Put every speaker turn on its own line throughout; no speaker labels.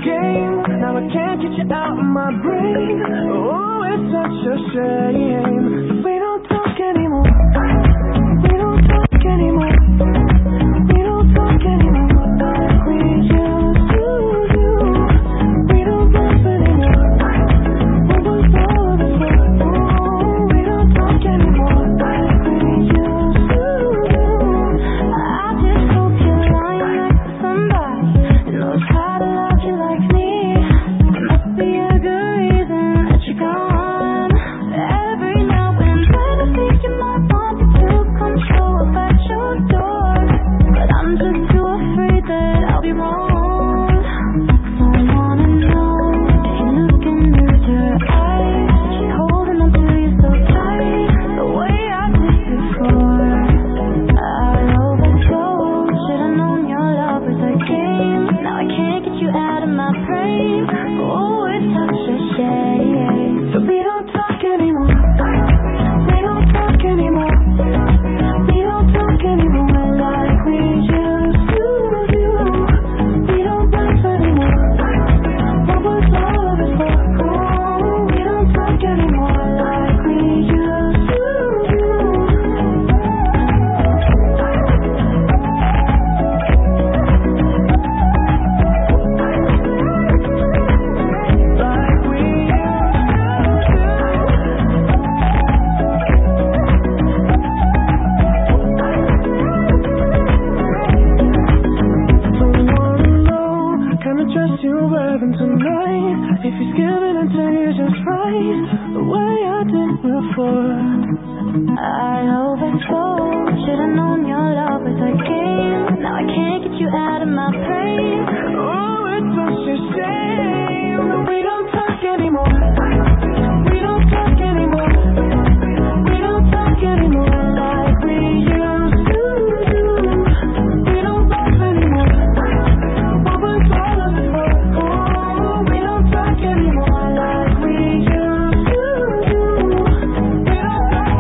game. Now I can't get you out of my brain. Oh, it's such a shame. We don't talk anymore. We don't talk anymore. We don't talk anymore like we used to do. We don't laugh anymore. What was all of it for? Oh, we don't talk anymore like we used to do. I just hope you're lying next to somebody who knows how to love you like me. There must be a good reason that you're gone. Every now and then I think you might want me to come show up at your door, but I'm just too afraid that I'll be wrong. I wanna know if you're looking with your eyes, just holding on to you so tight, the way I did before. I oversold, should've known your love was a game. Now I can't get you out of my brain. Oh, it's such a shame. So we don't talk anymore. We don't talk anymore. We don't talk anymore like we used to do. We don't laugh anymore. What was all of it for? Oh, we don't talk anymore like we used to do. Like we used to Don't wanna know, kind of dress you're wearing tonight. If he's giving it to you just right, the way I did before. I oversold, should've known your love was a game. Now I can't get you out of my brain. Oh, it's such a shame that we don't talk anymore. We don't talk anymore. We don't talk anymore like we used to do. We don't laugh anymore. What was all of it for? Oh, we don't talk anymore like we used to do. We don't talk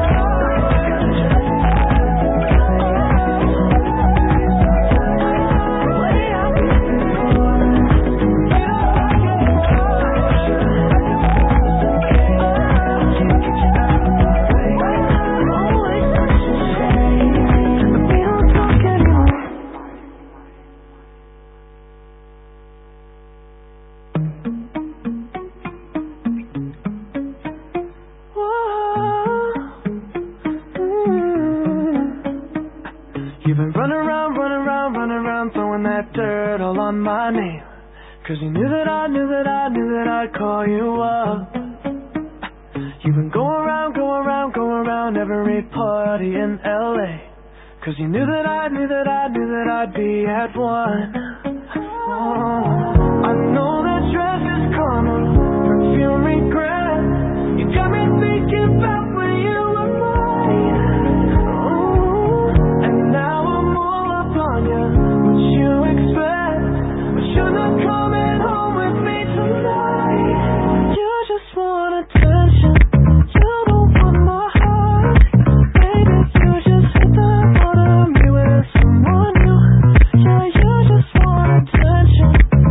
You've been running around, throwing that dirt all on my name. 'Cause you knew that I'd call you up. You've been going around every party in LA. 'Cause you knew that I'd be at one. Oh, I know that dress is karma, perfume regret. You got me thinking about when you were mine. Oh, and now I'm all up on you. What you expect? But you're not coming home with me tonight. You just want attention. You don't want my heart. Baby, you just hit the water me with someone new. Yeah, you just want attention.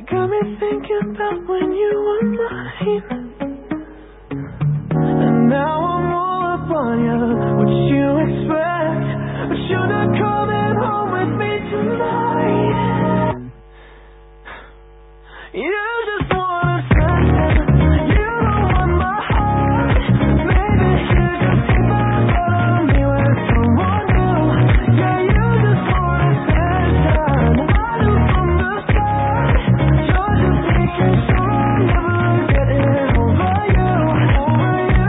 got me thinking about when you were mine. And now I'm all up on you. What you expect? But you're not coming home with me tonight. You just wanna stand. You don't want my heart. Maybe you just take my heart on me with someone new. Yeah, you just wanna stand. I knew from the start. You're just making sure I'm never getting over you. Over you.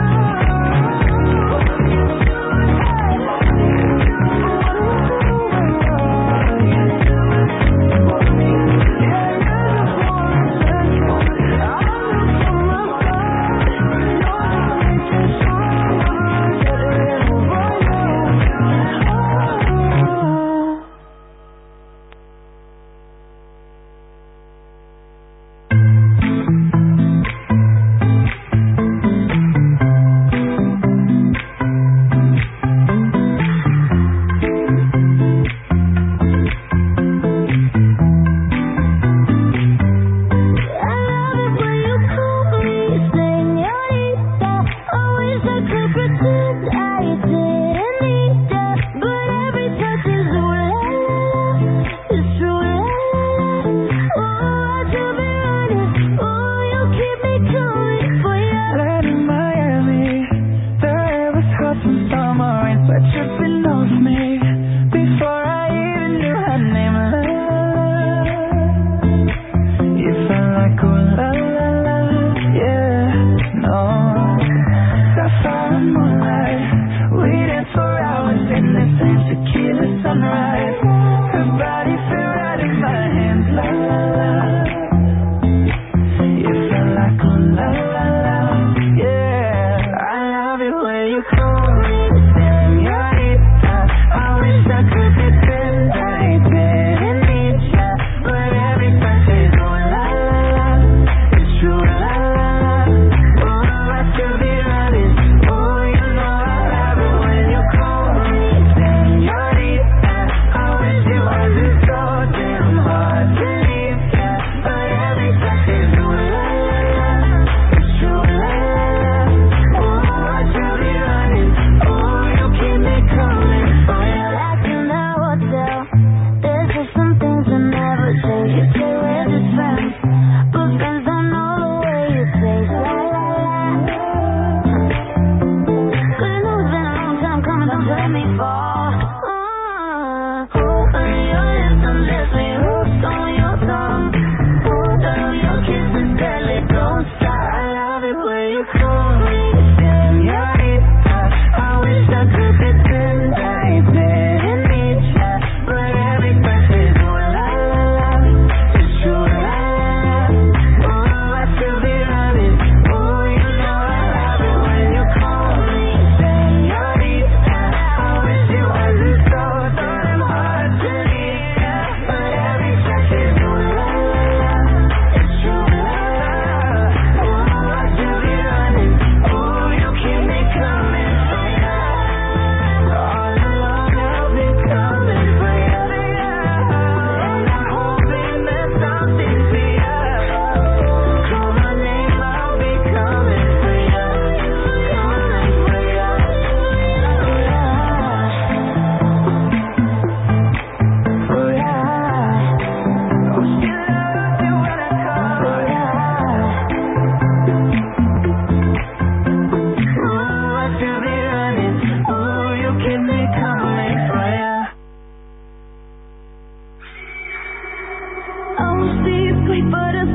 Don't stop. I love it when you call me.